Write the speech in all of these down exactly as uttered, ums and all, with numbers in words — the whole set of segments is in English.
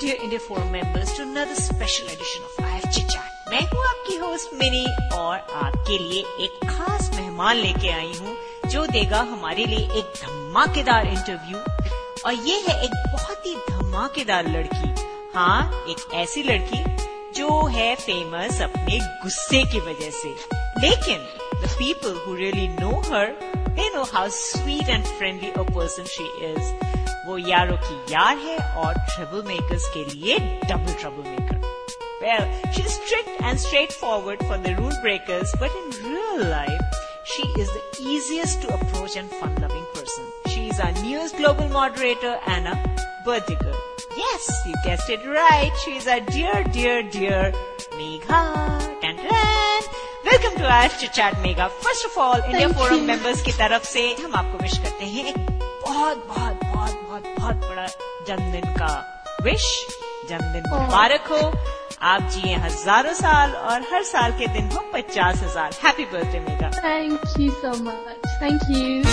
dear India Forum members to another special edition of I F Chit Chat. मैं हूँ आपकी host mini और आपके लिए एक खास मेहमान लेके आई हूँ जो देगा हमारे लिए एक धमाकेदार इंटरव्यू। और ये है एक बहुत ही धमाकेदार लड़की, हाँ एक ऐसी लड़की जो है फेमस अपने गुस्से की वजह से, लेकिन the people who really know her, they know how sweet and friendly a person she is. वो यारों की यार है और ट्रबल मेकर्स के लिए double trouble maker. Well, she's strict and straightforward for the rule breakers, but in real life, she is the easiest to approach and fun-loving person. She is our newest global moderator and a birthday girl. Yes, you guessed it right. She is our dear, dear, dear Megha. Tan-tan. Welcome to I F Chit Chat, Megha. First of all, India Thank Forum you. members की तरफ से हम आपको wish करते हैं एक बहुत बहुत बहुत बहुत बहुत बड़ा जन्मदिन का विश। जन्मदिन मुबारक हो, आप जिए हजारों साल और हर साल के दिन हो पचास हजार। Happy birthday Megha. Thank you so much. Thank you.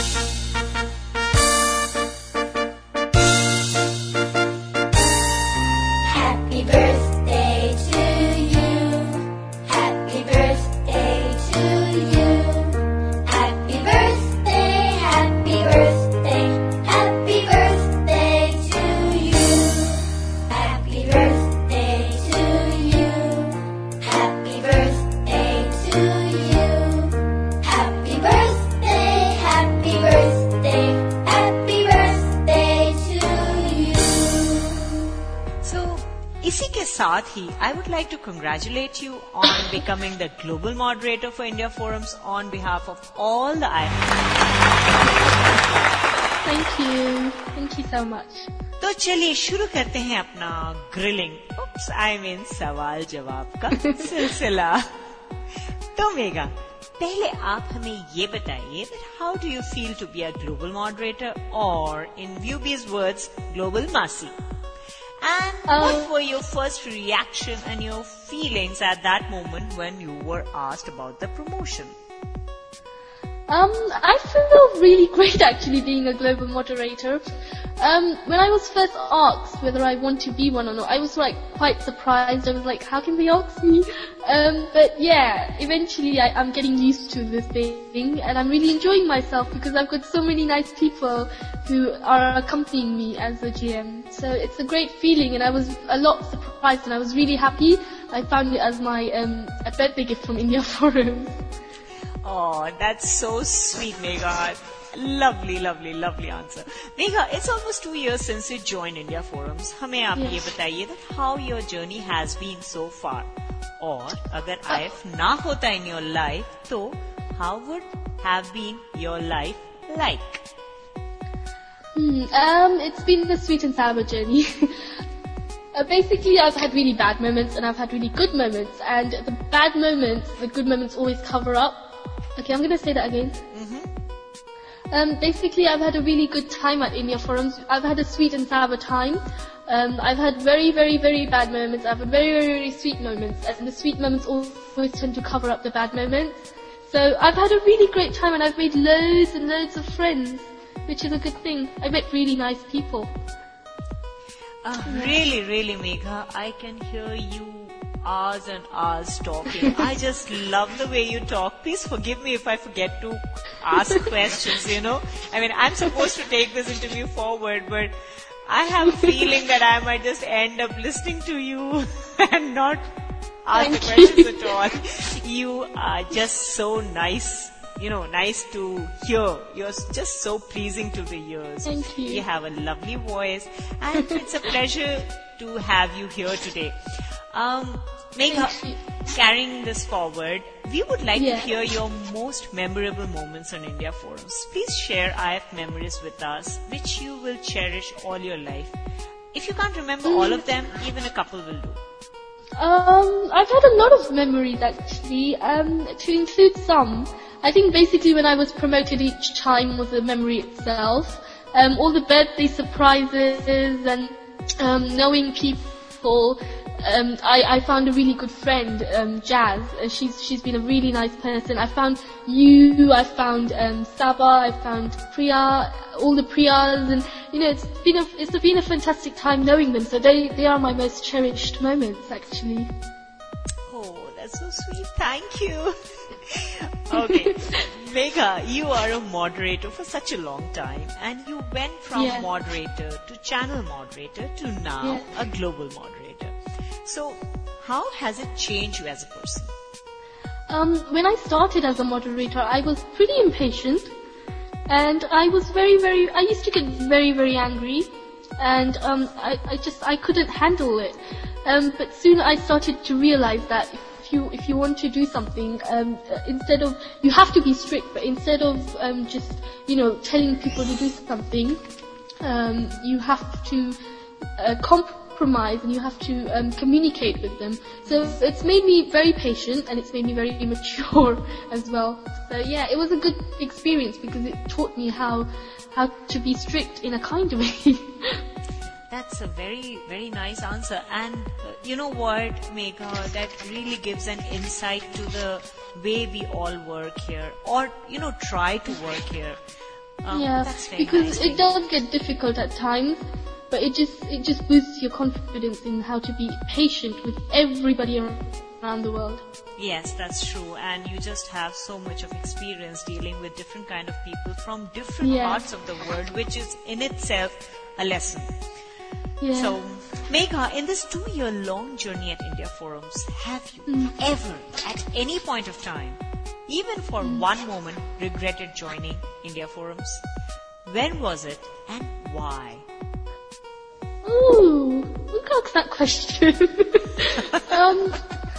Happy birthday to you. Happy birthday to you. Happy birthday, happy birthday, happy birthday to you. Happy birthday to you. Happy birthday to you. Happy birthday, happy birthday, happy birthday to you. So, इसी के साथ ही I would like to congratulate you on becoming the global moderator for India Forums on behalf of all the I F. Thank you. Thank you so much. तो चलिए शुरू करते हैं अपना grilling, oops I mean सवाल जवाब का सिलसिला। तो मेगा, पहले आप हमें ये बताइए that how do you feel to be a global moderator or in Viewbee's words, global Masi? And Uh, what were your first reaction and your feelings at that moment when you were asked about the promotion? Um, I feel really great actually being a global moderator. Um, when I was first asked whether I want to be one or not, I was like quite surprised. I was like, how can they ask me? Um, but yeah, eventually I, I'm getting used to this thing and I'm really enjoying myself because I've got so many nice people who are accompanying me as a G M. So it's a great feeling and I was a lot surprised and I was really happy. I found it as my um, a birthday gift from India Forum. Oh, that's so sweet, Megha. Lovely, lovely, lovely answer. Megha, it's almost two years since you joined India Forums. हमें आप Yes. ये बताइए that how your journey has been so far. और अगर I F ना होता in your life, तो how would have been your life like? Hmm, um, it's been a sweet and sour journey. uh, basically, I've had really bad moments and I've had really good moments. And the bad moments, the good moments always cover up. Okay, I'm going to say that again. Mm-hmm. Um, basically, I've had a really good time at India Forums. I've had a sweet and sour time. Um, I've had very, very, very bad moments. I've had very, very, very sweet moments. And the sweet moments always tend to cover up the bad moments. So I've had a really great time and I've made loads and loads of friends, which is a good thing. I met really nice people. Uh, really, really, Megha, I can hear you hours and hours talking. I just love the way you talk. Please forgive me if I forget to ask questions, you know. I mean, I'm supposed to take this interview forward, but I have a feeling that I might just end up listening to you and not ask the questions at all. You are just so nice, you know, nice to hear. You're just so pleasing to the ears. Thank you. You have a lovely voice and it's a pleasure to have you here today. Um, Megha, Thank you. carrying this forward, we would like Yeah. to hear your most memorable moments on India Forums. Please share I F memories with us, which you will cherish all your life. If you can't remember all of them, even a couple will do. Um, I've had a lot of memories actually. Um, to include some, I think basically when I was promoted each time was a memory itself. Um, all the birthday surprises and um, knowing people. Um, I, I found a really good friend, um, Jazz. Uh, she's she's been a really nice person. I found you. I found um, Saba. I found Priya. All the Priyas, and you know, it's been a it's been a fantastic time knowing them. So they they are my most cherished moments, actually. Oh, that's so sweet. Thank you. Okay, Megha, you are a moderator for such a long time, and you went from Yeah. moderator to channel moderator to now Yeah. a global moderator. So, how has it changed you as a person? Um, when I started as a moderator, I was pretty impatient, and I was very, very. I used to get very, very angry, and um, I, I just I couldn't handle it. Um, but soon I started to realize that if you if you want to do something, um, uh, instead of you have to be strict, but instead of um, just you know telling people to do something, um, you have to uh, compromise and you have to um, communicate with them. So it's made me very patient and it's made me very mature as well. So yeah, it was a good experience because it taught me how how to be strict in a kind way. That's a very, very nice answer. And uh, you know what, Megha, that really gives an insight to the way we all work here, or, you know, try to work here. Um, Yeah, that's very because nice. it does get difficult at times, but it just it just boosts your confidence in how to be patient with everybody around the world. Yes, that's true. And you just have so much of experience dealing with different kind of people from different Yeah. parts of the world, which is in itself a lesson. Yeah. So, Megha, in this two-year-long journey at India Forums, have you Mm. ever, at any point of time, even for Mm. one moment, regretted joining India Forums? When was it and why? Ooh, who asked that question? um,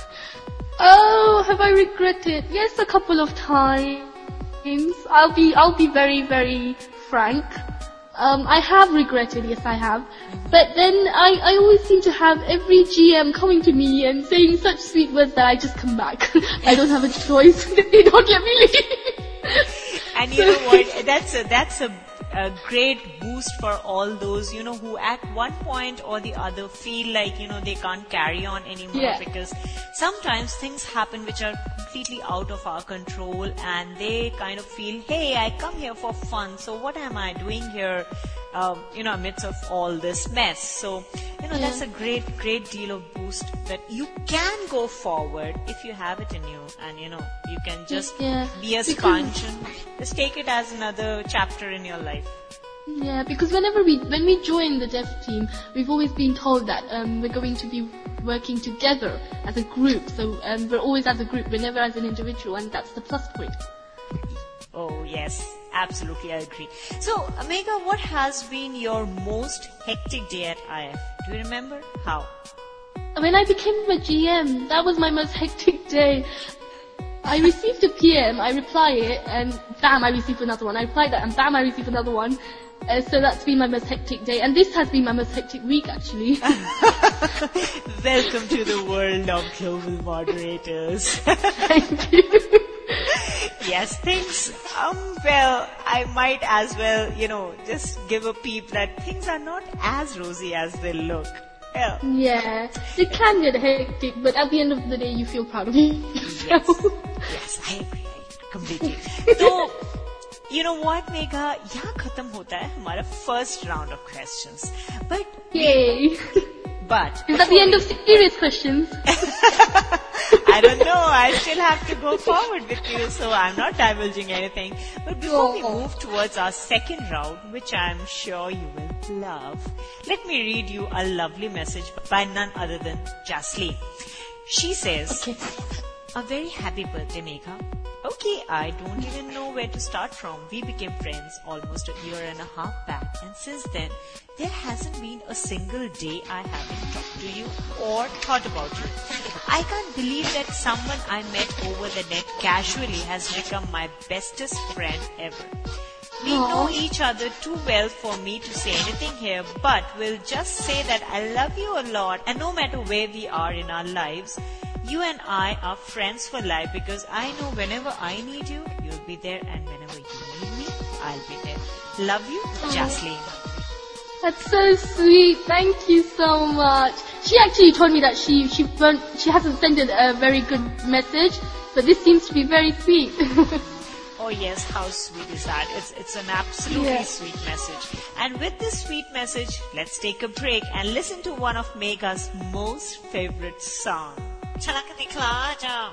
oh, have I regretted? Yes, a couple of times. I'll be, I'll be very, very frank. Um, I have regretted, yes I have. But then I, I always seem to have every G M coming to me and saying such sweet words that I just come back. I don't have a choice. They don't let me leave. And you know what? That's a, that's a, a great boost for all those, you know, who at one point or the other feel like, you know, they can't carry on anymore Yeah. because sometimes things happen which are completely out of our control and they kind of feel, hey, I come here for fun, so what am I doing here, um, you know, amidst of all this mess? So, you know, Yeah. that's a great, great deal of boost that you can go forward if you have it in you and, you know, you can just Yeah. be a Because- sponge and just take it as another chapter in your life. Yeah, because whenever we, when we join the dev team, we've always been told that um, we're going to be working together as a group. So um, we're always as a group, we're never as an individual, and that's the plus point. Oh yes, absolutely I agree. So, Megha, what has been your most hectic day at I F? Do you remember? How? When I became a G M, that was my most hectic day. I received a P M, I reply it, and bam, I received another one. I reply that, and bam, I received another one. Uh, so that's been my most hectic day, and this has been my most hectic week, actually. Welcome to the world of global moderators. Thank you. Yes, things, um, well, I might as well, you know, just give a peep that things are not as rosy as they look. Yeah. Yeah, it can get hectic, but at the end of the day, you feel proud of yourself. Yes, I agree, I completely. So, you know what, Megha? यहाँ खत्म होता है हमारा first round of questions. But, Yay! but. Is that the end of serious questions? I don't know. I still have to go forward with you, so I'm not divulging anything. But before we Oh. move towards our second round, which I'm sure you will love, let me read you a lovely message by none other than Jasleen. She says, Okay. a very happy birthday, Megha. Okay, I don't even know where to start from. We became friends almost a year and a half back, and since then, there hasn't been a single day I haven't talked to you or thought about you. I can't believe that someone I met over the net casually has become my bestest friend ever. We know each other too well for me to say anything here, but we'll just say that I love you a lot, and no matter where we are in our lives, you and I are friends for life because I know whenever I need you, you'll be there, and whenever you need me, I'll be there. Love you, Jasleen. That's so sweet. Thank you so much. She actually told me that she she won't, she hasn't sent it a very good message, but this seems to be very sweet. Oh yes, how sweet is that? It's it's an absolutely Yeah. sweet message. And with this sweet message, let's take a break and listen to one of Megha's most favorite song. Chalak Dikhla Ja.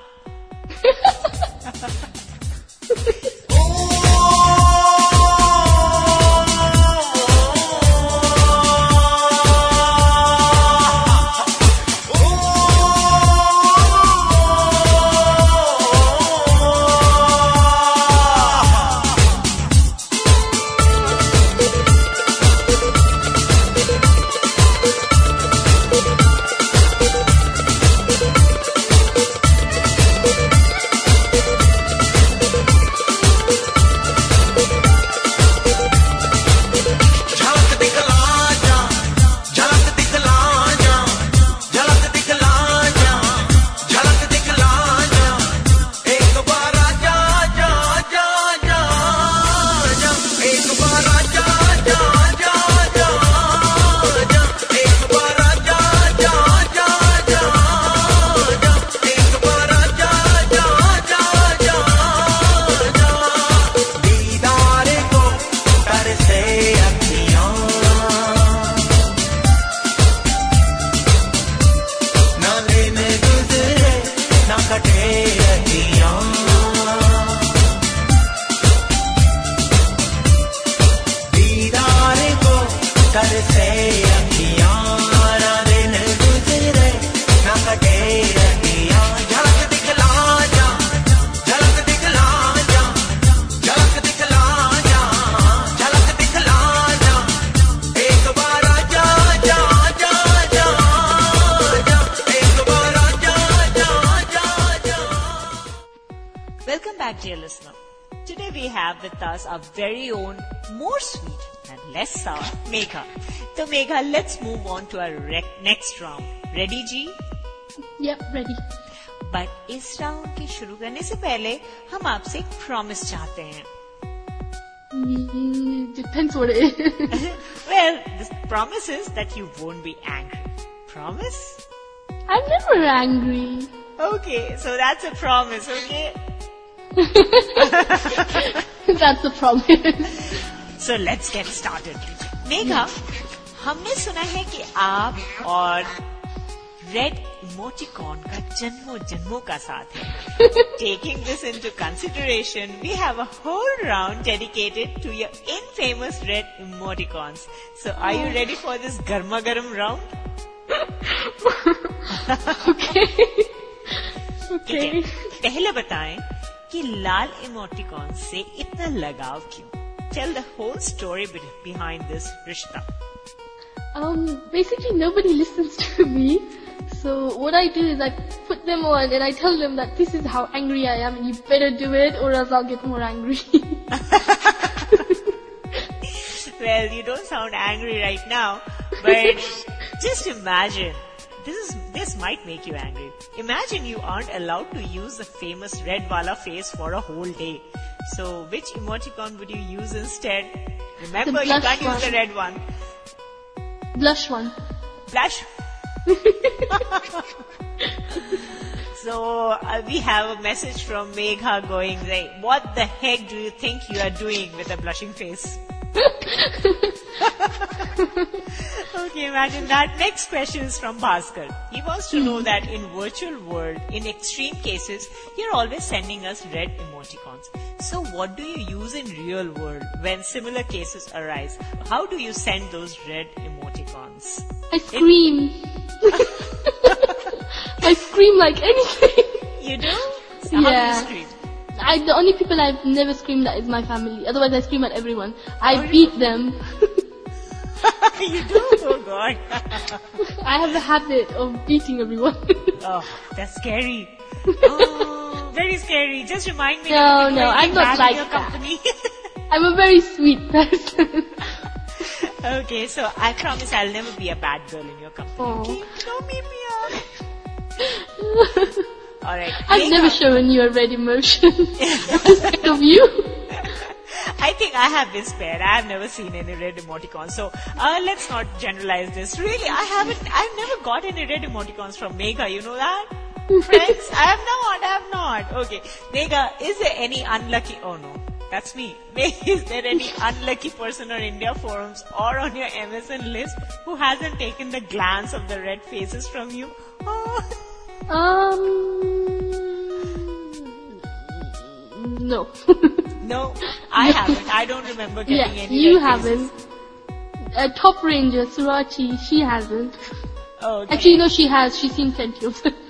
Welcome back, dear listener. Today we have with us our very own, more sweet and less sour Megha. So Megha, let's move on to our rec- next round. Ready, Ji? Yep, ready. But इस round के शुरू करने से पहले हम आपसे एक promise चाहते हैं. Mm, depends what it is. Well, the promise is that you won't be angry. Promise? I'm never angry. Okay, so that's a promise, okay? That's the promise. So let's get started. Megha, हमने सुना है कि आप और red emoticon का जन्मों जन्मों का साथ है. Taking this into consideration, we have a whole round dedicated to your infamous red emoticons. So are you ready for this garma garam round? Okay. ठीक है. Okay. पहले बताएं कि लाल इमोटिकॉन से इतना लगाव क्यों? Tell the whole story behind this रिश्ता. Um, basically nobody listens to me. So what I do is I put them on and I tell them that this is how angry I am and you better do it or else I'll get more angry. Well, you don't sound angry right now, but just imagine. This is this might make you angry. Imagine you aren't allowed to use the famous red wala face for a whole day. So which emoticon would you use instead? Remember, The you blush can't use the one. red one. Blush one. Blush. So uh, we have a message from Megha going like, what the heck do you think you are doing with a blushing face? Okay, imagine that. Next question is from Bhaskar. He wants to know that in virtual world, in extreme cases, you're always sending us red emoticons. So what do you use in real world when similar cases arise? How do you send those red emoticons? I scream. I scream like anything. You do? So how do Yeah. you scream? I, the only people I've never screamed at is my family. Otherwise I scream at everyone. I Oh, you beat them. You do? Oh God. I have a habit of beating everyone. Oh, that's scary. Oh, very scary. Just remind me. No, of no, I'm not bad in like your that. company. I'm a very sweet person. Okay, so I promise I'll never be a bad girl in your company. Oh. Okay? Don't beat me up. Alright. I've Megha, never shown you a red emotion. I'm scared of you. I think I have been spared. I have never seen any red emoticons. So uh, let's not generalize this. Really, I haven't, I've never got any red emoticons from Megha. You know that? Friends? I have not, I have not. Okay. Megha, is there any unlucky, oh no, that's me. Is there any unlucky person on India forums or on your M S N list who hasn't taken the glance of the red faces from you? Oh. Um, no. No, I haven't. I don't remember getting Yeah, any you red haven't. faces. Uh, Top Ranger, Surachi, she hasn't. Oh, okay. Actually, no, she has. She's seen plenty of them.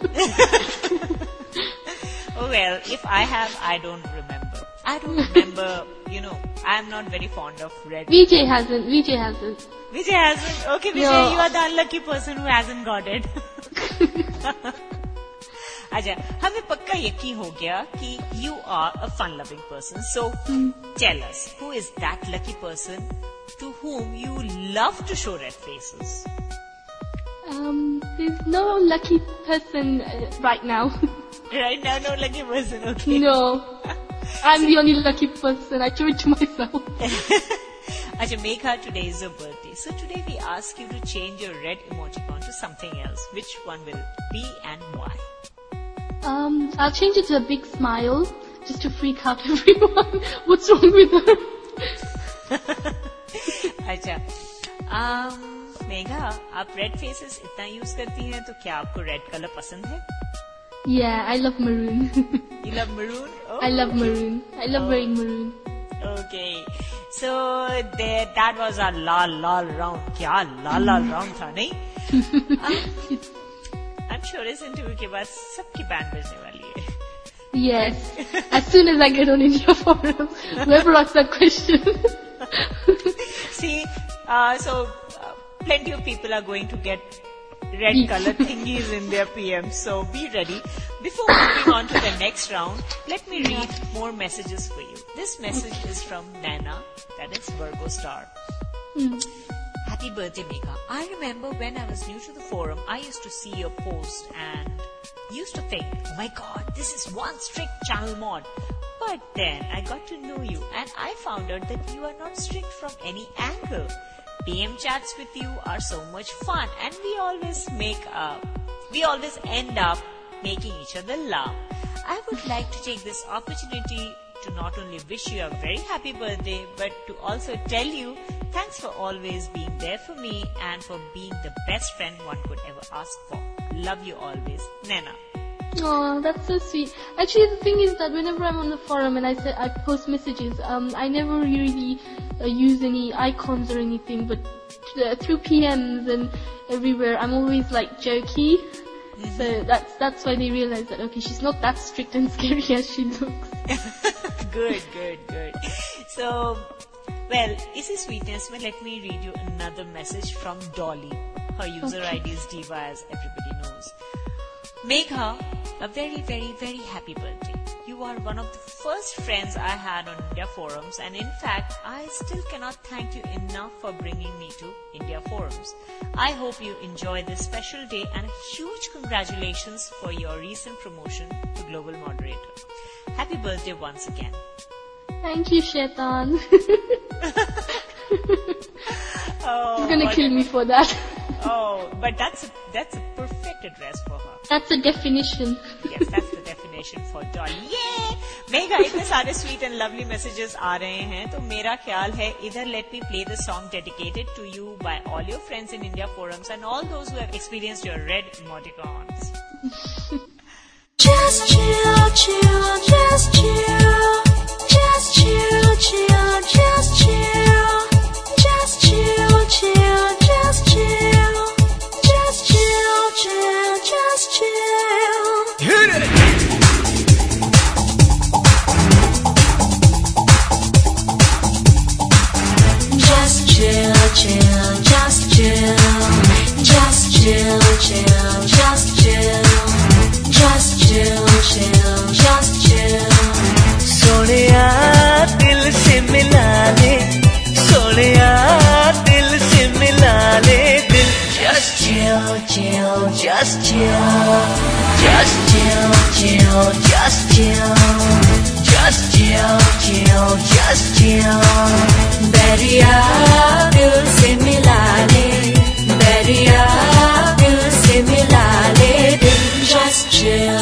Oh well, if I have, I don't remember. I don't remember, you know, I'm not very fond of red. Vijay hasn't. Vijay hasn't. Vijay hasn't. Okay, Vijay, No. you are the unlucky person who hasn't got it. अच्छा, हमें पक्का यकीन हो गया कि you are a fun-loving person. So, tell us, who is that lucky person to whom you love to show red faces? Um, there's no lucky person uh, right now. Right now, no lucky person, okay? No. I'm the only lucky person. I threw it to myself. Acha, Megha, today is your birthday. So today we ask you to change your red emoticon to something else. Which one will be and why? Um, I'll change it to a big smile, just to freak out everyone. What's wrong with her? अच्छा, um, Megha, आप red faces इतना use करती हैं तो क्या आपको red color पसंद है? Yeah, I love maroon. You love maroon? Oh, I love okay. maroon. I love Oh. wearing maroon. Okay, so there, that was our lal lal round. क्या lal lal round था नहीं? um, I'm sure इस interview के बाद सबकी band बजने वाली है. Yes. As soon as I get on India Forum, whoever asks that question. See, uh, so uh, plenty of people are going to get red Yes. color thingies in their P Ms, so be ready. Before moving on to the next round, let me read more messages for you. This message is from Nana, that is Virgo Star. Mm. Happy birthday, Megha. I remember when I was new to the forum, I used to see your post and used to think, oh my god, this is one strict channel mod. But then I got to know you and I found out that you are not strict from any angle. P M chats with you are so much fun and we always make up, we always end up making each other laugh. I would like to take this opportunity to not only wish you a very happy birthday, but to also tell you thanks for always being there for me and for being the best friend one could ever ask for. Love you always, Nana. Oh, that's so sweet. Actually, the thing is that whenever I'm on the forum and I say I post messages, um, I never really uh, use any icons or anything. But uh, through P Ms and everywhere, I'm always like jokey. Mm-hmm. So that's that's why they realize that okay, she's not that strict and scary as she looks. Good, good, good. So, well, इसी sweetness में let me read you another message from Dolly. Her user Okay. I D is Diva, as everybody knows. Megha, a very, very, very happy birthday. You are one of the first friends I had on India forums, and in fact, I still cannot thank you enough for bringing me to India forums. I hope you enjoy this special day and a huge congratulations for your recent promotion to Global Moderator. Happy birthday once again. Thank you, Shaitan. Oh, He's gonna what kill a- me for that. Oh, but that's a, that's a perfect address for her. That's the definition. Yes, that's the definition for Dolly. Yeah! Megha, इतने सारे sweet and lovely messages आ रहे हैं, तो मेरा ख्याल है इधर let me play the song dedicated to you by all your friends in India forums and all those who have experienced your red emoticons. Just chill, chill, just chill. Just chill, chill, just chill. Just chill, chill, just chill. Just chill, chill, just chill. Hit it! Just chill, chill, just chill. Just chill, chill, just chill. Just chill, chill, just chill. Sonia दिल से मिला ले, सोनिया दिल से मिला ले दिल. Just chill, chill, just chill. Just chill, chill, just chill. Just chill, chill, just chill. Bairiya दिल से मिला ले, बैरिया दिल से मिला ले दिल. Just chill.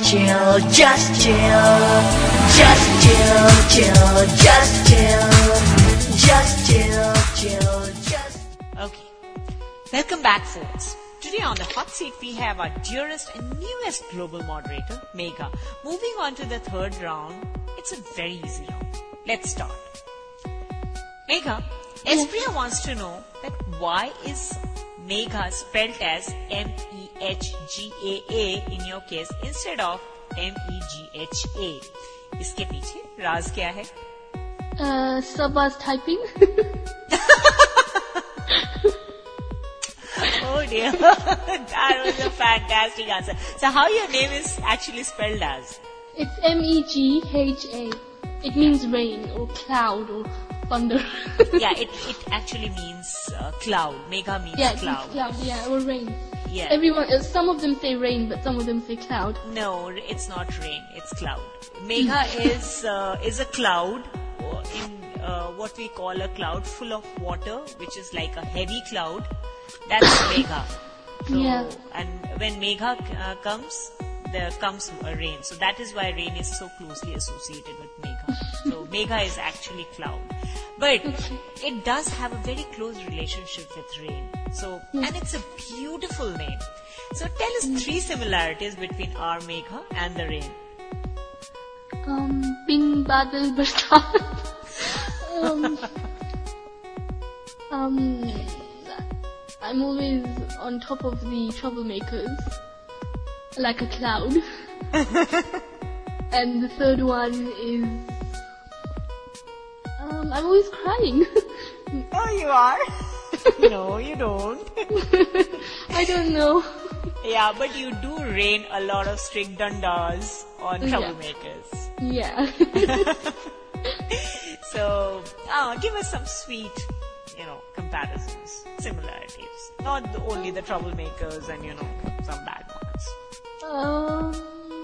chill, just chill, just chill, chill, just chill, just chill, chill, just. Okay. Welcome back, folks. Today on the hot seat, we have our dearest and newest global moderator, Megha. Moving on to the third round, it's a very easy round. Let's start. Megha, Espriya wants to know that why is Megha spelled as M E H G A A in your case instead of M E G H A? इसके पीछे राज क्या है? Uh, Sabba's typing. Oh dear, that was a fantastic answer. So how your name is actually spelled as? It's M E G H A. It means rain or cloud or thunder. Yeah, it, it actually means uh, cloud. Megha means yeah, it cloud. means cloud, yeah, or rain. Yeah. Everyone, uh, some of them say rain, but some of them say cloud. No, it's not rain, it's cloud. Megha is uh, is a cloud in uh, what we call a cloud full of water, which is like a heavy cloud. That's Megha. So, Yeah. and when Megha uh, comes, there comes a rain. So that is why rain is so closely associated with Megha. So Megha is actually cloud. But it does have a very close relationship with rain. So, and it's a beautiful name. So tell us three similarities between our Megha and the rain. Um, Bing Badal Barsat. um, um, I'm always on top of the troublemakers, like a cloud. And the third one is, um, I'm always crying. Oh, you are? No, you don't. I don't know. Yeah, but you do rain a lot of strict dundas on Yeah. troublemakers. Yeah. So, oh, give us some sweet, you know, comparisons, similarities. Not the, only the troublemakers and, you know, some bad ones. um,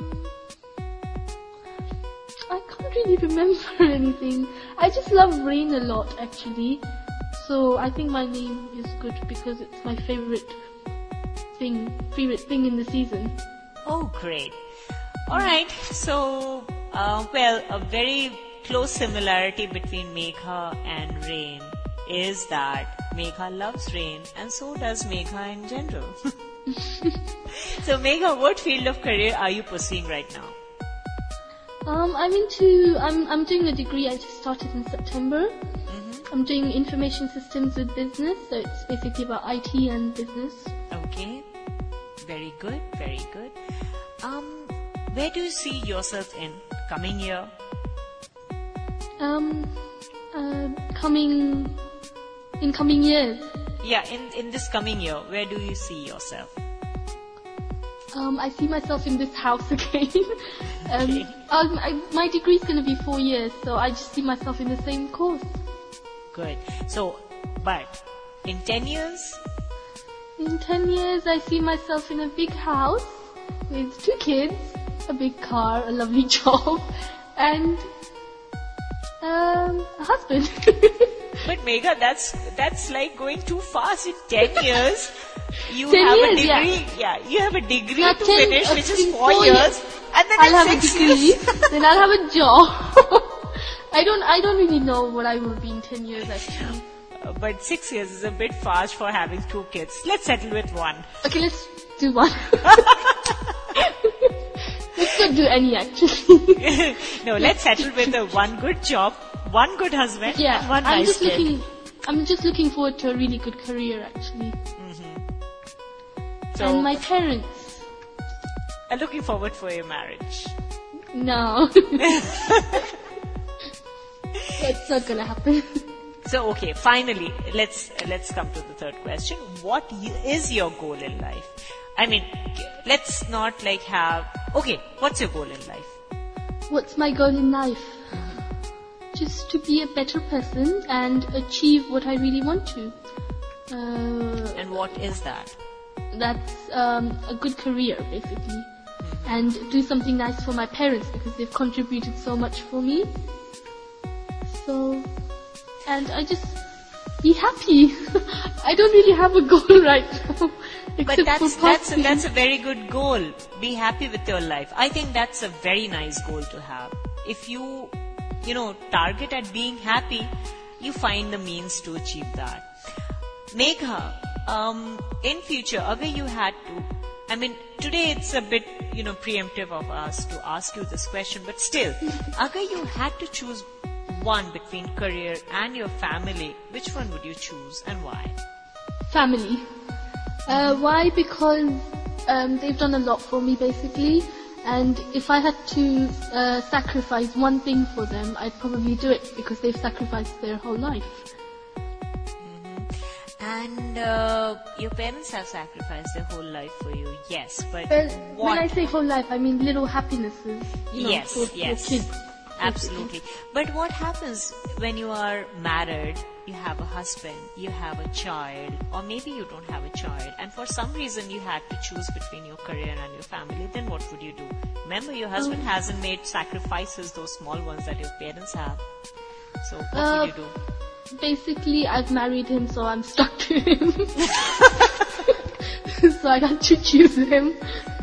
I can't really remember anything. I just love rain a lot, actually. So I think my name is good because it's my favorite thing, favorite thing in the season. Oh, great. Alright, so, uh, well, a very close similarity between Megha and rain is that Megha loves rain and so does Megha in general. So Megha, what field of career are you pursuing right now? Um, I'm into, I'm, I'm doing a degree I just started in September. Mm-hmm. I'm doing information systems with business, so it's basically about I T and business. Okay, very good, very good. Um, where do you see yourself in coming year? Um, uh, coming, in coming years. Yeah, in, in this coming year, where do you see yourself? Um, I see myself in this house again. um, Okay. um, I, my degree's going to be four years, so I just see myself in the same course. Good. So, but in ten years? In ten years, I see myself in a big house with two kids, a big car, a lovely job, and um, a husband. But Megha, that's that's like going too fast. In ten years, you ten have years, a degree. yeah. Yeah, you have a degree Yeah, to ten- finish, uh, which is in four, four years, years, and then I'll in have a six degree, years. then I'll have a job. I don't, I don't really know what I will be in ten years actually. Uh, but six years is a bit fast for having two kids. Let's settle with one. Okay, let's do one. Let's not do any actually. No, let's settle with the one good job, one good husband, Yeah, and one I'm nice just kid. looking, I'm just looking forward to a really good career actually. So, And my parents. I'm looking forward for your marriage. No. That's not gonna happen. So, okay, finally, let's let's come to the third question. What y- is your goal in life? I mean, let's not like have. Okay, what's your goal in life? What's my goal in life? Just to be a better person and achieve what I really want to. Uh, And what is that? that's um, a good career, basically. And do something nice for my parents because they've contributed so much for me. So, and I just be happy. I don't really have a goal right now. Except But that's for that's a, partying. that's a very good goal. Be happy with your life. I think that's a very nice goal to have. If you, you know, target at being happy, you find the means to achieve that. Megha, um, in future, agar you had to, I mean, today it's a bit, you know, preemptive of us to ask you this question, but still, agar you had to choose one between career and your family, which one would you choose and why? Family. Uh, why? Because um, they've done a lot for me, basically. And if I had to uh, sacrifice one thing for them, I'd probably do it because they've sacrificed their whole life. And uh, your parents have sacrificed their whole life for you, yes. But Well, what? when I say whole life, I mean little happinesses. You know, yes, for, for yes, kids. absolutely. But what happens when you are married? You have a husband, you have a child, or maybe you don't have a child, and for some reason you had to choose between your career and your family. Then what would you do? Remember, your husband Um, hasn't made sacrifices, those small ones that your parents have. So what Uh, would you do? Basically, I've married him, so I'm stuck to him. So I got to choose him.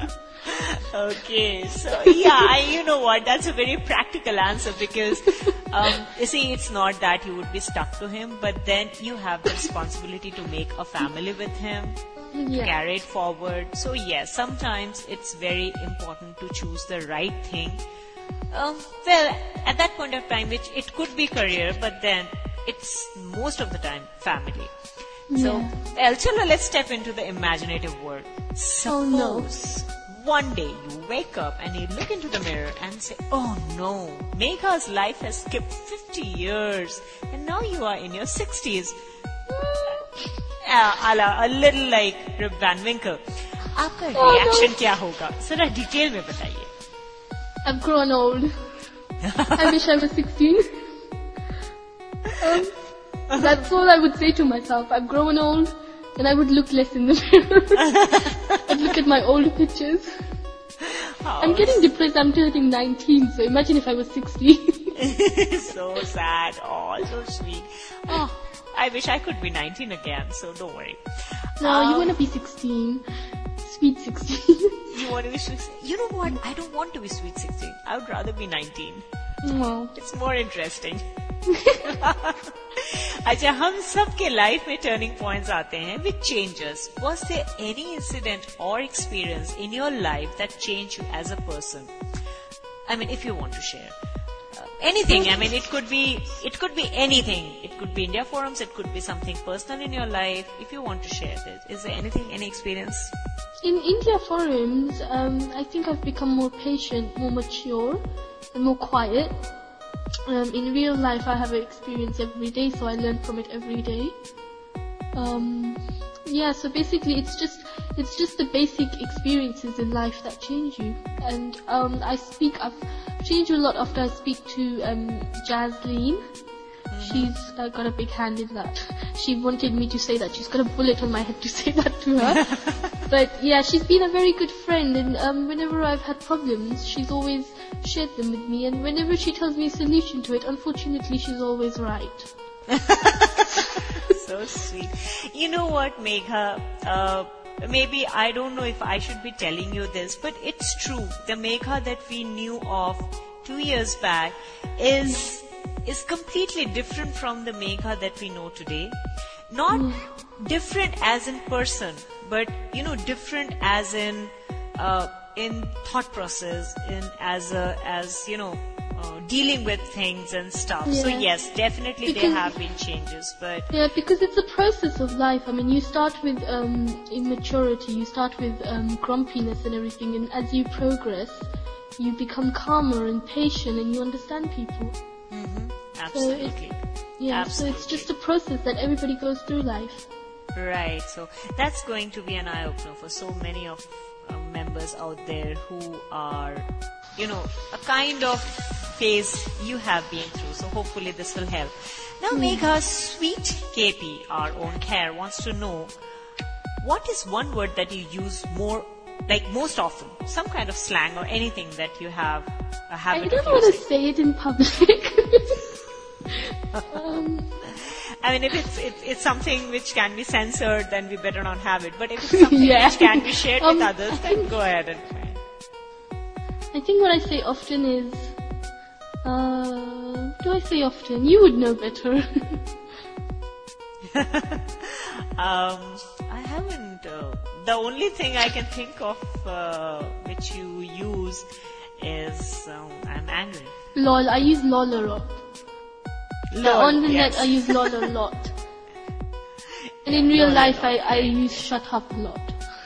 Okay, so yeah, I, you know what, that's a very practical answer because, um, you see, it's not that you would be stuck to him, but then you have the responsibility to make a family with him, Yeah. carry it forward. So yes, sometimes it's very important to choose the right thing. Um, well, at that point of time, which it could be career, but then it's most of the time family. So, Yeah. well, chalo, let's step into the imaginative world. Oh, no. Suppose one day you wake up and you look into the mirror and say, oh no, Megha's life has skipped fifty years and now you are in your sixties. Uh, a, la, a little like Rip Van Winkle. आपका Oh, reaction no. क्या होगा? जरा detail में बताइए. I've grown old. I wish I was sixteen. Um, that's all I would say to myself. I've grown old, and I would look less in the mirror. I'd look at my old pictures. I'm getting depressed. I'm turning nineteen, so imagine if I was sixty. So sad. Oh, so sweet. Oh, I wish I could be nineteen again, so don't worry. No, Um, you want to be sixteen. Sweet sixteen. You want to be sixteen? You know what? I don't want to be sweet sixteen. I would rather be nineteen. Wow. It's more interesting. अच्छा, हम सब के life में turning points आते हैं with changes. Was there any incident or experience in your life that change you as a person? I mean, if you want to share uh, anything. I mean, it could be it could be anything. It could be India Forums. It could be something personal in your life. If you want to share this, is there anything, any experience? In India forums, um, I think I've become more patient, more mature, and more quiet. Um, in real life, I have an experience every day, so I learn from it every day. Um, yeah, so basically, it's just it's just the basic experiences in life that change you. And um, I speak, I've changed a lot after I speak to um, Jazleen. She's uh, got a big hand in that. She wanted me to say that. She's got a bullet on my head to say that to her. But yeah, she's been a very good friend, and um, whenever I've had problems, she's always shared them with me. And whenever she tells me a solution to it, unfortunately, she's always right. So sweet. You know what, Megha? Uh, maybe I don't know if I should be telling you this, but it's true. The Megha that we knew of two years back is is completely different from the Megha that we know today. Not different as in person, but you know, different as in uh, in thought process, in as a, as you know, uh, dealing with things and stuff. So Yeah. yes, definitely there Because- have been changes, but Yeah, because it's a process of life. I mean, you start with um, immaturity, you start with um, grumpiness and everything, and as you progress, you become calmer and patient, and you understand people. absolutely. Yeah, so it's Absolutely. just a process that everybody goes through life. Right. So that's going to be an eye-opener for so many of uh, members out there who are, you know, a kind of phase you have been through. So hopefully this will help. Now, Megha, sweet K P, our own care, wants to know, what is one word that you use more, like most often? Some kind of slang or anything that you have a I habit don't of want to using. say it in public. um, I mean, if it's, it's it's something which can be censored, then we better not have it. But if it's something Yeah. which can be shared Um, with others, I then think- go ahead and try. I think what I say often is, uh, what do I say often? You would know better. um, I haven't. Uh, the only thing I can think of uh, which you use is um, I'm angry. Lol, I use lol a lot. Lol, On the yes. net, I use lol a lot. And in real Lol a life, lot, I, I right. use shut up a lot.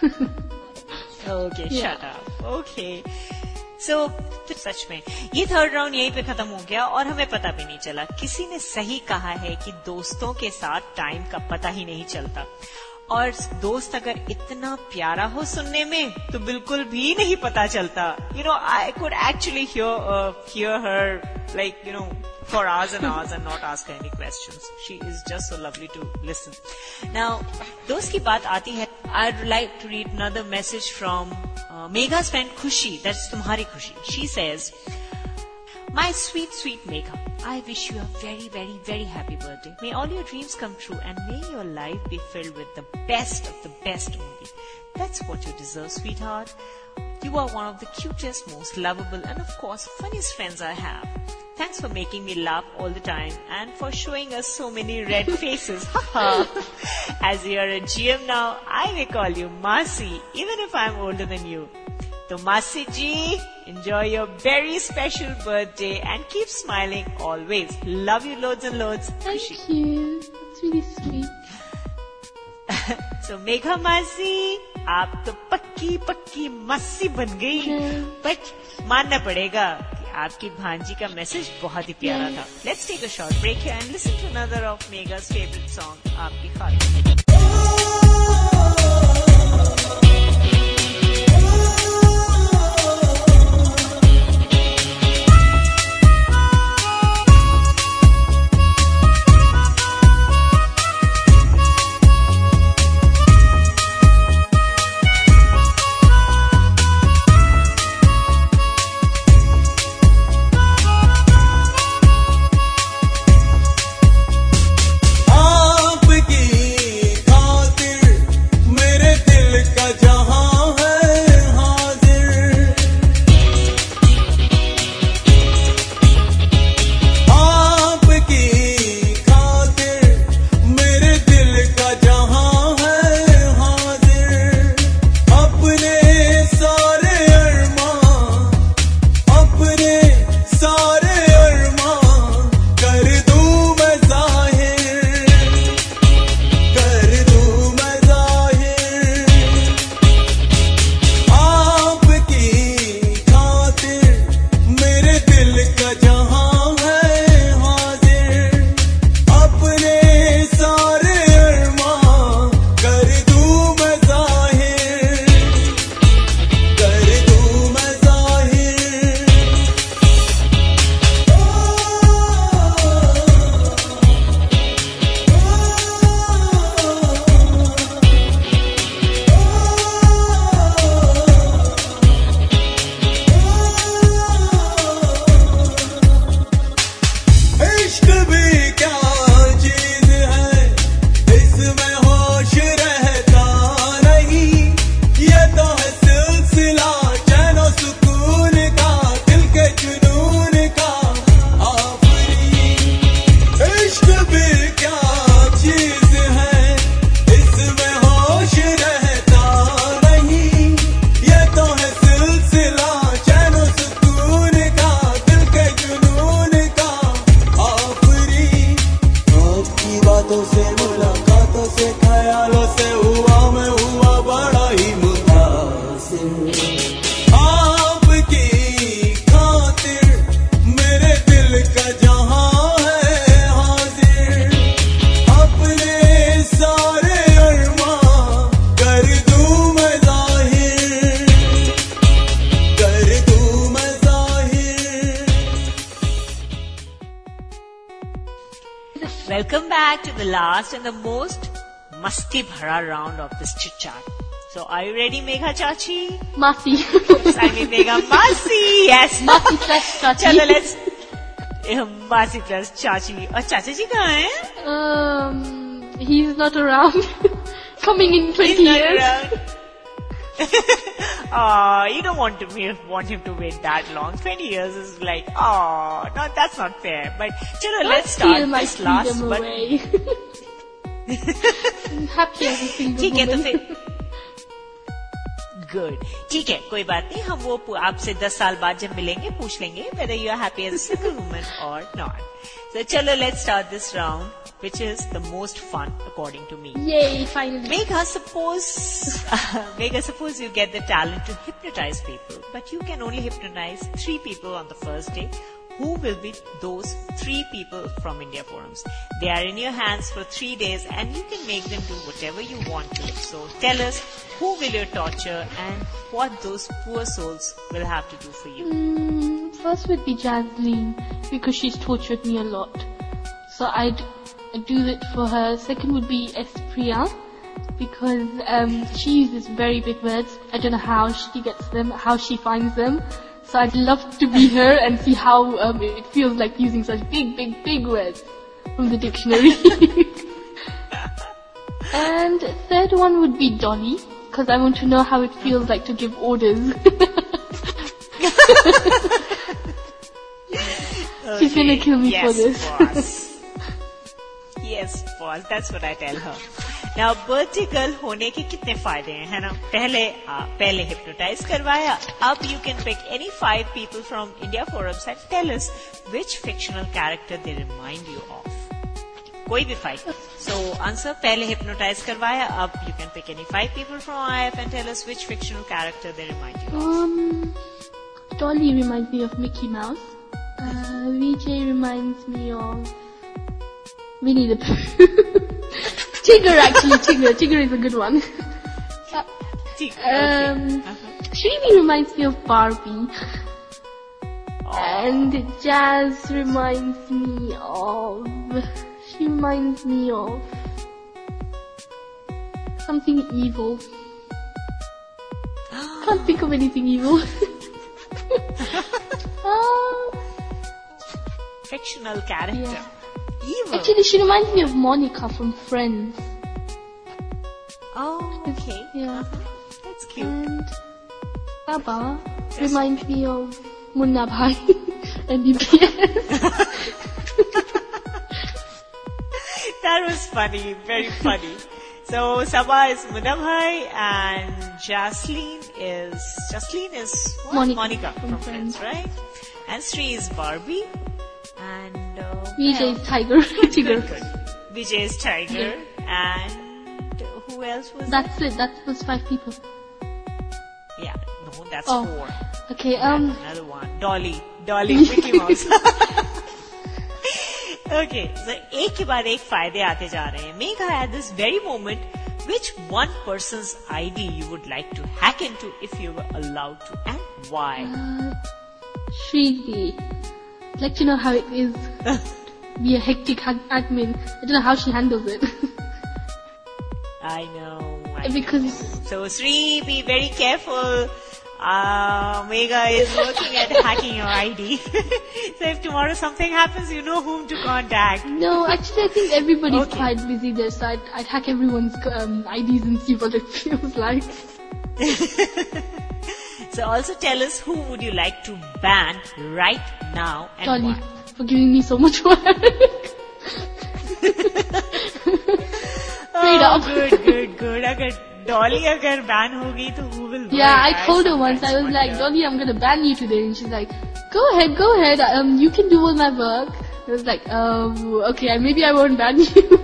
Okay, Yeah. shut up. Okay. So, फिर सच में ये third round यहीं पे खत्म हो गया और हमें पता भी नहीं चला. किसी ने सही कहा है कि दोस्तों के साथ टाइम का पता ही नहीं चलता. और दोस्त अगर इतना प्यारा हो सुनने में तो बिल्कुल भी नहीं पता चलता. You know, I could actually hear uh, hear her like you know for hours and hours and not ask her any questions. She is just so lovely to listen. Now, दोस्त की बात आती है. I'd like to read another message from uh, Megha's friend Khushi. That's तुम्हारी खुशी. She says, "My sweet, sweet Megha, I wish you a very, very, very happy birthday. May all your dreams come true and may your life be filled with the best of the best only. That's what you deserve, sweetheart. You are one of the cutest, most lovable and of course funniest friends I have. Thanks for making me laugh all the time and for showing us so many red faces. As you're a G M now, I may call you Masi, even if I'm older than you. So Masi ji, enjoy your very special birthday and keep smiling always. Love you loads and loads. Thank Khushi." you. That's really sweet. So Megha Masi, आप तो पक्की पक्की mushy बन गई. Yeah. But मानना पड़ेगा कि आपकी भांजी का मैसेज बहुत ही प्यारा Yeah. था. Let's take a short break here and listen to another of Megha's favorite song, आपकी खातिर. आपकी खातिर मेरे दिल का जहां है हाजिर. आपकी खातिर मेरे दिल का जहां है हाजिर. अपने सारे अरमान अपने सारे अरमान कर दूं मैं जाहिर कर दूं मैं जाहिर. आपकी खातिर मेरे दिल का जहां है हाजिर. अपने सारे अरमान कर दूं मैं जाहिर कर दूं मैं जाहिर. इश्क भी क्या चीज है इसमें होश रहता नहीं. ये तो है सिलसिला चैनो सुकून का दिल के जुनून का आफरी. इश्क भी क्या चीज है इसमें होश रहता नहीं. ये तो है सिलसिला चैनो सुकून का दिल के जुनून का आफरी. आपकी बातों से मुलाकातों से ख्यालों से हुआ मैं हुआ बड़ा ही मुतासिर. आपकी खातिर मेरे दिल का जहां है हाजिर. अपने सारे अरमान कर दूं मैं जाहिर कर दूं मैं जाहिर. Welcome back to the last and the most masti bhara round of this chit chat. So are you ready, Megha Chachi? Masi. I mean Megha Masi. Yes. Masi plus Chachi. चलो let's Masi plus Chachi. और चाचा जी कहाँ हैं? Um, he's not around. Coming in twenty He's not years. around. Aw, you don't want to be, want him to wait that long. Twenty years is like, oh, no, that's not fair. But chalo, let's start Steal my this last. freedom But away. I'm happy as a single ठीक है तो woman. फिर good ठीक है कोई बात नहीं हम वो पू- आपसे दस साल बाद जब मिलेंगे पूछ लेंगे whether you are happy as a single woman or not. So chalo, let's start this round, which is the most fun according to me. Yay, finally. Megha, suppose, Megha, suppose you get the talent to hypnotize people, but you can only hypnotize three people on the first day. Who will be those three people from India Forums? They are in your hands for three days and you can make them do whatever you want to. So tell us, who will you torture and what those poor souls will have to do for you? Mm, first would be Jasleen, because she's tortured me a lot. So I'd do it for her. Second would be Espriya, because um, she uses very big words. I don't know how she gets them, how she finds them. So I'd love to be her and see how um, it feels like using such big, big, big words from the dictionary. And third one would be Dolly, because I want to know how it feels like to give orders. She's gonna kill me yes, for this. boss. Yes, boss. That's what I tell her. Now, birthday girl होने के कितने फायदे हैं, है ना? पहले आ, पहले hypnotize करवाया. अब you can pick any five people from India Forums and tell us which fictional character they remind you of. कोई भी five. So answer पहले hypnotize करवाया. अब you can pick any five people from I F and tell us which fictional character they remind you of. Um, Dolly reminds me of Mickey Mouse. Uh, V J reminds me of Winnie the Pooh. Tigger, actually, Tigger. Tigger is a good one. ठीक, Um, okay. Uh-huh. Srini reminds me of Barbie. And Jazz reminds me of... She reminds me of... something evil. Can't think of anything evil. uh, Fictional character. Yeah. Evil. Actually, she reminds me of Monica from Friends. Oh, okay. Yeah. That's cute. And Baba reminds me of Munna Bhai and B P S. That was funny, very funny. So Sabah is Munna Bhai and Jasleen is Jasleen is what? Monica Monica from from Friends, right? And Sri is Barbie and uh, V J is Tiger. Tiger. good, good. Vijay is Tiger and who else was That's it. That was five people. Yeah, no, that's Oh. four. Okay. Um. Another one. Dolly. Dolly, Mickey Mouse. Okay, so एक के बाद एक फायदे आते जा रहे हैं. Megha, at this very moment, which one person's I D you would like to hack into if you were allowed to, and why? Uh, Shridi. I'd like to know how it is to be a hectic ha- admin. I don't know how she handles it. I know. I Because know. So Sri, be very careful. Uh, Megha is working at hacking your I D. So if tomorrow something happens, you know whom to contact. no, actually, I think everybody's Okay. quite busy there, so I'd, I'd hack everyone's um, I Ds and see what it feels like. So also tell us who would you like to ban right now and Dolly, why? for giving me so much work. Straight Oh, up. good, good, good. अगर Dolly अगर ban होगी तो who will? Yeah, work? I told her once, I was sometimes like, wonder. Dolly, I'm gonna ban you today. And she's like, go ahead, go ahead, um, you can do all my work. I was like, um, okay, maybe I won't ban you.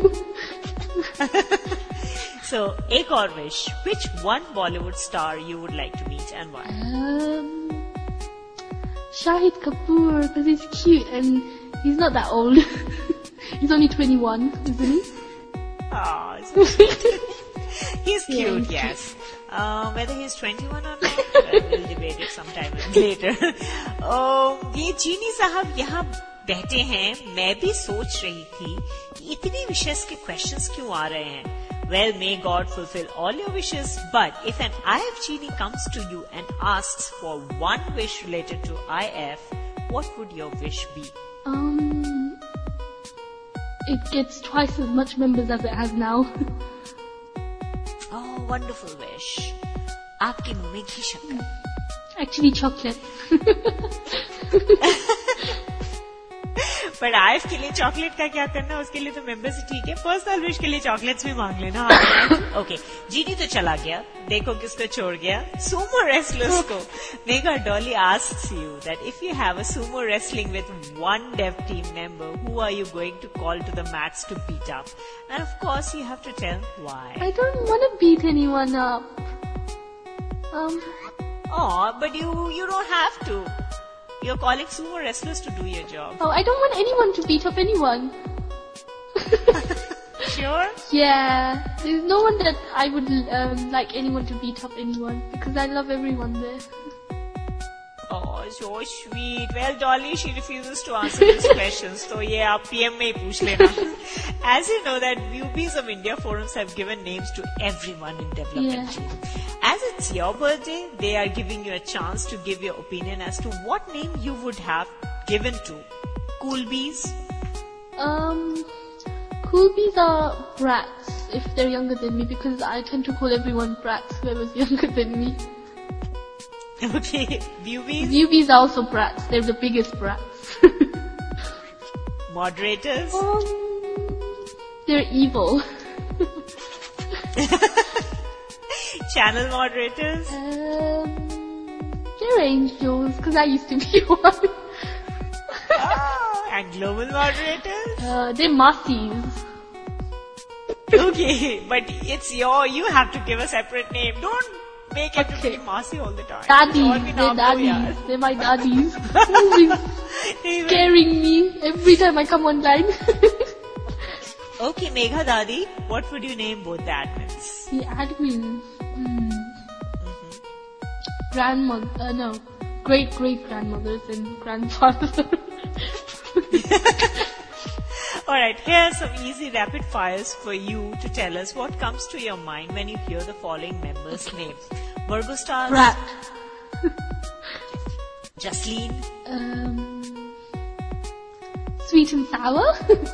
So, एक और wish. Which one Bollywood star you would like to meet and why? um, Shahid Kapoor, because he's cute and he's not that old. He's only twenty-one, isn't he? Oh, so sweet. He's Yeah, cute, he's yes. Uh, whether he's twenty-one or not, we'll debate it sometime later. Oh, ये जीनी साहब यहाँ बैठे हैं. मैं भी सोच रही थी कि इतनी विशेष के questions क्यों आ रहे हैं. Well, may God fulfill all your wishes. But if an I F genie comes to you and asks for one wish related to I F, what would your wish be? Um, it gets twice as much members as it has now. Oh, wonderful wish. आपके मुंह में घी शक्कर. Actually, chocolate. पर आइफ के लिए chocolate का क्या करना, उसके लिए तो मेंबर से ठीक है. पर्सनल विश के लिए चॉकलेट्स भी मांग लेना. ओके, जीनी तो चला गया, देखो किसको छोड़ गया. सुमो रेसलर्स को. Megha Dolly asks you that if you have a sumo wrestling with one dev team member, who are you going to call to the mats to beat up? And of course you have to tell why. I don't want to beat anyone up. Um, Oh, but you you don't have to. You're calling sumo wrestlers to do your job. oh, I don't want anyone to beat up anyone. Sure? Yeah, there's no one that I would um, like anyone to beat up anyone because I love everyone there. Oh, so sweet. Well, Dolly, she refuses to answer these questions. So yeah, आप P M में ही पूछ लेना. As you know that Newbies of India forums have given names to everyone in development Yeah. team. As it's your birthday, they are giving you a chance to give your opinion as to what name you would have given to Cool Bees. Um, cool bees are brats if they're younger than me because I tend to call everyone brats whoever's younger than me. Okay, Newbies, Newbies are also brats. They're the biggest brats. moderators, um, they're evil. channel moderators. Um, they're angels because I used to be one. Ah, and global moderators. Uh, they're massies. Okay, but it's your, you have to give a separate name. Don't make everybody Okay. Marcy all the time. Daddies, और भी they're नाम दो यार. daddies. They're my daddies. Always Even- scaring me every time I come online. Okay, Megha Dadi, what would you name both the admins? The admins. Hmm. Grandmother, uh, no, great great grandmothers and grandfathers. Alright, here are some easy rapid fires for you to tell us what comes to your mind when you hear the following members' names. Virgo Stars, Brat. Jasleen, Um, sweet and sour.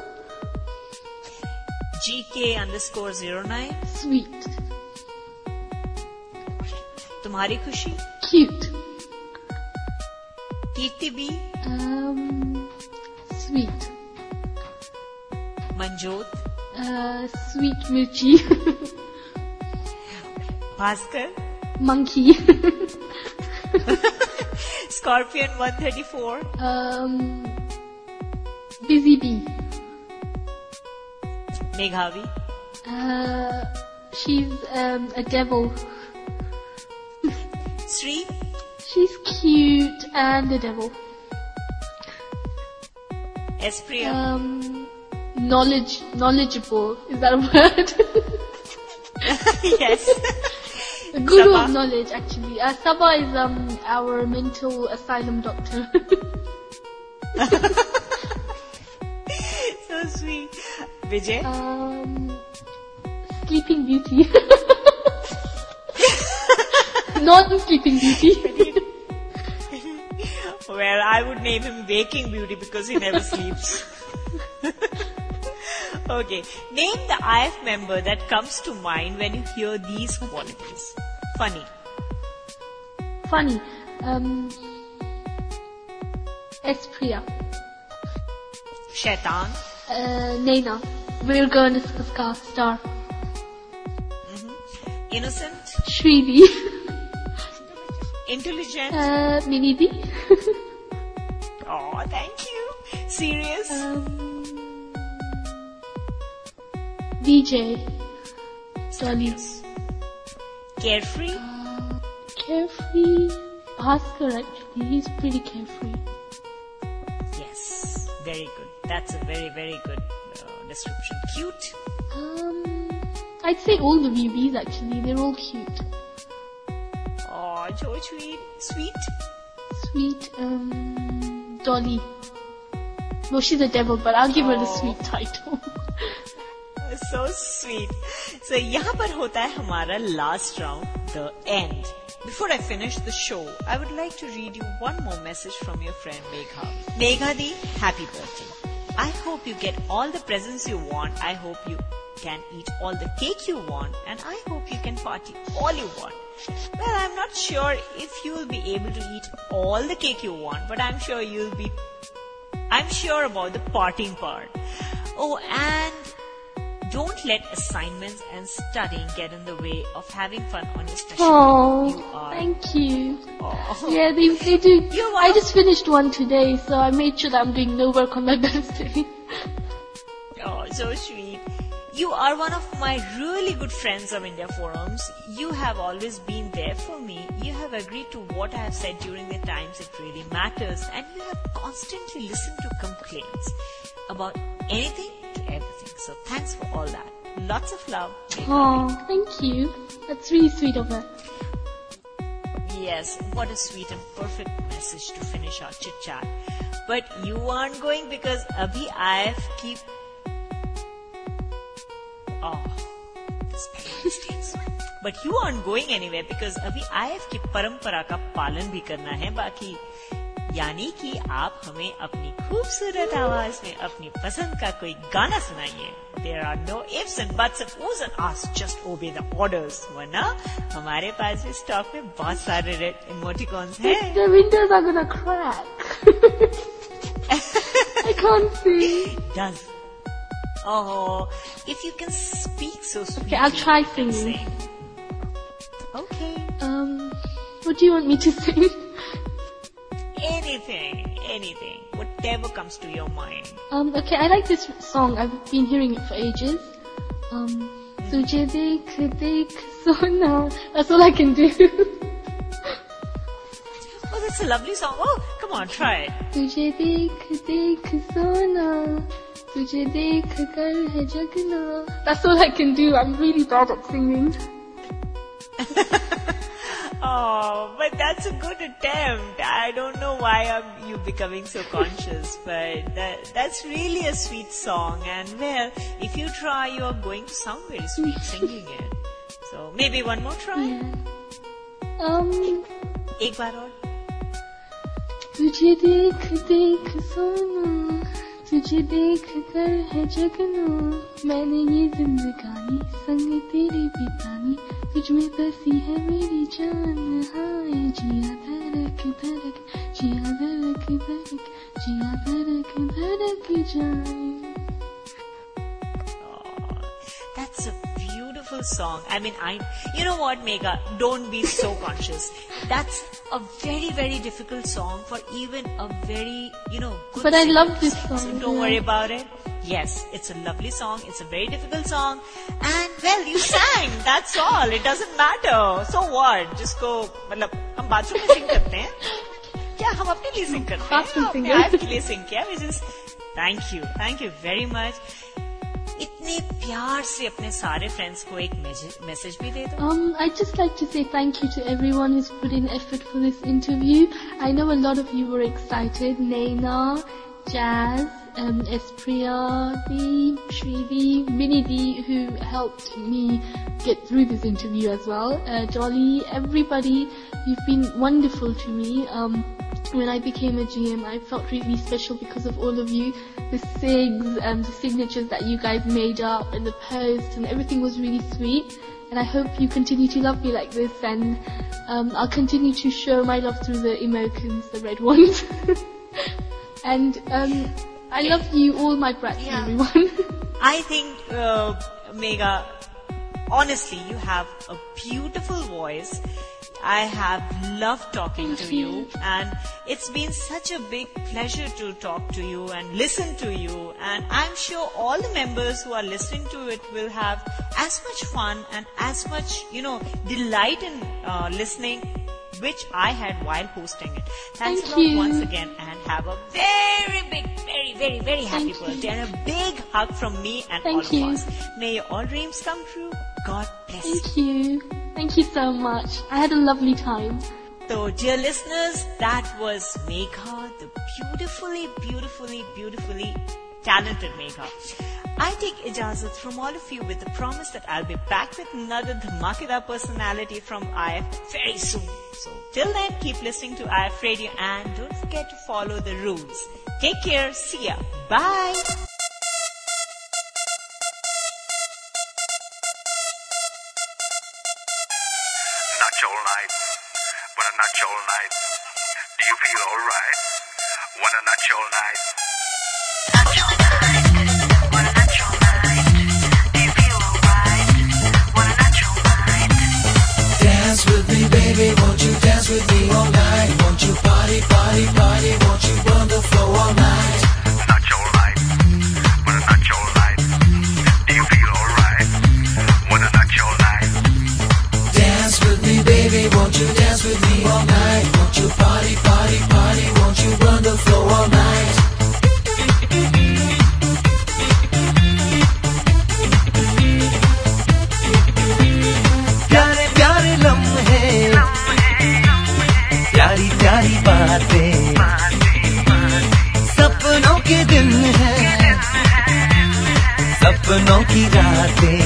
G K underscore zero nine, Sweet. तुम्हारी खुशी, Cute. Kirti B, Um, sweet. Manjot, Uh, sweet mirchi. Bhaskar, Monkey. Scorpion one thirty-four, um, busy bee. Meghavi, Uh, she's um, a devil. Sri, She's cute and a devil. Espriya, Um, knowledge, knowledgeable. Is that a word? yes, A guru Sabha. of knowledge, actually. Uh, Sabha is um our mental asylum doctor. so sweet. Vijay, um, Sleeping Beauty. Non-Sleeping Beauty. well, I would name him Waking Beauty because he never sleeps. Okay, name the I F member that comes to mind when you hear these qualities. Funny, Funny. Um, Espriya. Shaitan, Uh, Naina. Virgo underscore star. star. innocent, Shrivi. intelligent. Uh, Minidi. Oh, thank you. Serious, um, D J. Dolly. carefree, Uh, carefree. Bhaskar, actually. He's pretty carefree. yes, very good. That's a very, very good uh, description. Cute, Um, I'd say all the newbies, actually. They're all cute. oh, so sweet, sweet. Sweet, um, Dolly. No, she's a devil, but I'll give her the Oh. sweet title. So sweet. So यहाँ पर होता है हमारा last round, the end. Before I finish the show, I would like to read you one more message from your friend Megha. Megha di, happy birthday. I hope you get all the presents you want. I hope you can eat all the cake you want. And I hope you can party all you want. Well, I'm not sure if you'll be able to eat all the cake you want, but I'm sure you'll be, I'm sure about the partying part. Oh, and don't let assignments and studying get in the way of having fun on your special Oh, day. You are. thank you. Oh. Yeah, they, they do. You're I one just finished one today, so I made sure that I'm doing no work on my birthday. Oh, so sweet. You are one of my really good friends of India Forums. You have always been there for me. You have agreed to what I have said during the times it really matters, and you have constantly listened to complaints about anything to everything. So thanks for all that. Lots of love. Oh, thank you. That's really sweet of her. Yes, what a sweet and perfect message to finish our chit chat. But you aren't going because abhi I have keep. Oh, this spelling mistakes. But you aren't going anywhere because abhi I F की परंपरा का पालन भी करना है बाकी. यानी कि आप हमें अपनी खूबसूरत आवाज में अपनी पसंद का कोई गाना सुनाइए. There are no ifs and buts and oohs and ahs. Just obey the orders. वरना हमारे पास भी स्टॉक में बहुत सारे रेड इमोटिकॉन्स हैं. The windows are gonna crack. I can't see. Does. Oh, if you can speak so sweetly. Okay, I'll try you can singing. sing. Okay. Um, what do you want me to sing? Anything, anything. Whatever comes to your mind. Um, okay, I like this song. I've been hearing it for ages. Um, Tujhe dekh dekh sona. That's all I can do. Oh, that's a lovely song. Oh, come on, try it. Tujhe dekh dekh sona. Tujhe dekh kar hai jagna. That's all I can do. I'm really bad at singing. Oh, but that's a good attempt. I don't know why I'm you becoming so conscious, but that, that's really a sweet song. And well, if you try, you are going to sound very sweet singing it. So maybe one more try. Yeah. Um, एक बार और. तुझे देख देख सोना, तुझे देख कर है जगना, मैंने ये जिंदगानी संग तेरे बितानी, तुझ में बसी है मेरी जान, हाय जिया धड़क धड़क, जिया धड़क धड़क, जिया धड़क धड़क जाए. Oh, that's a beautiful song. I mean, I, you know what, Megha, don't be so conscious. That's a very, very difficult song for even a very, you know, good But I singer love to this sing. song, So don't yeah. worry about it. Yes, it's a lovely song. It's a very difficult song. And well, you sang. That's all. It doesn't matter. So what? Just go, मतलब, हम bathroom में sing करते हैं? क्या हम अपने लिए sing करते हैं? Bathroom अपने singer. आप के लिए sing किया. We just, thank you. Thank you very much. इतने प्यार से अपने सारे फ्रेंड्स को एक मैसेज भी दे दो. Um, I'd just like to say thank you to everyone who's put in effort for this interview. I know a lot of you were excited. Naina, Jazz, um, Espriya, Dee, Shridi, Minnie Dee, who helped me get through this interview as well. Uh, Jolly, everybody, you've been wonderful to me. Um, when I became a G M, I felt really special because of all of you. The sigs, um, the signatures that you guys made up, and the posts, and everything was really sweet. And I hope you continue to love me like this, and um, I'll continue to show my love through the emotions, the red ones. And um, I love you all, my brats, Yeah. everyone. I think, uh, Megha, honestly, you have a beautiful voice. I have loved talking Thank to you. you. And it's been such a big pleasure to talk to you and listen to you. And I'm sure all the members who are listening to it will have as much fun and as much, you know, delight in uh, listening, which I had while hosting it. Thanks Thank a lot you. once again, and have a very big, very, very, very happy Thank you. birthday and a big hug from me and Thank all of you. us. May your all dreams come true. God bless you. Thank you. Thank you so much. I had a lovely time. So, dear listeners, that was Megha, the beautifully, beautifully, beautifully talented Megha. I take ijazat from all of you with the promise that I'll be back with another Dhamakeda personality from I F very soon. So, till then, keep listening to I F Radio and don't forget to follow the rules. Take care. See ya. Bye. Not your night, wanna not your night. Do you feel alright? Wanna not your night? Not your night, wanna not your night. Do you feel alright? Wanna not your night? Dance with me, baby, won't you dance with me all night? Won't you party, party, party? Won't you burn the floor all night? Not your night, wanna not your night. Do you feel alright? Wanna not your night? Dance with me, baby, won't you dance with me all night? Won't you party, party, party? Won't you burn the floor all night? प्यारे प्यारे लम्हे, प्यारी प्यारी बातें, सपनों के दिन हैं, सपनों की रातें।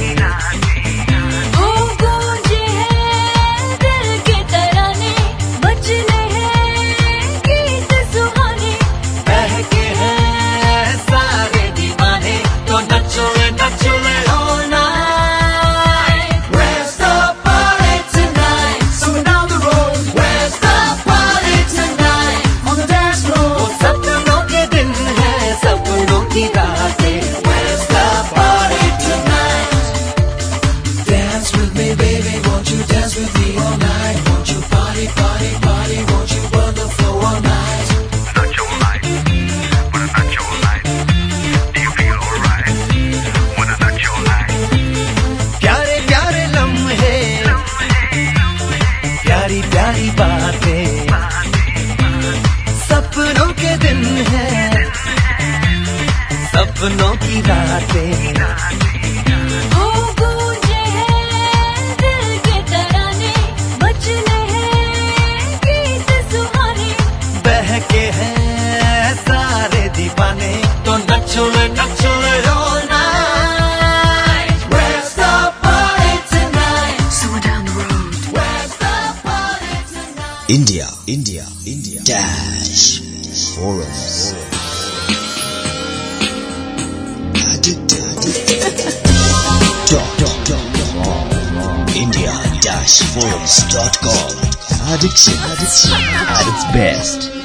प्यारी बातें, सपनों के दिन हैं, सपनों की रातें। ओ गूंजे हैं दिल के तराने, बजने हैं गीत सुहाने, बहके हैं सारे दीवाने, तो नचो ले नचो ले all night. Where's the party tonight? somewhere down the road. Where's the party tonight? India, India, India, Dash Forums. dot, dot, dot, India Dash Forums dot com. Addiction, addiction at its best.